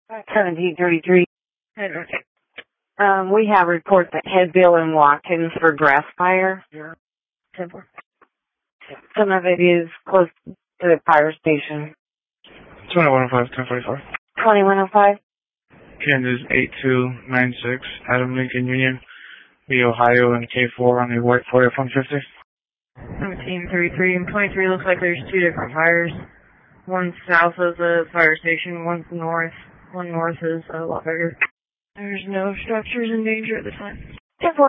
1733. Okay. We have reports at Headville and Watkins for grass fire. 10-4. Some of it is close to the fire station. 2105, 1045. 2105. Kansas 8296, Adam Lincoln Union, the Ohio and K4 on the white Ford F-150. 1733 and 23 looks like there's two different fires. One south of the fire station, one north. One north is a lot bigger. There's no structures in danger at the time. 10-4.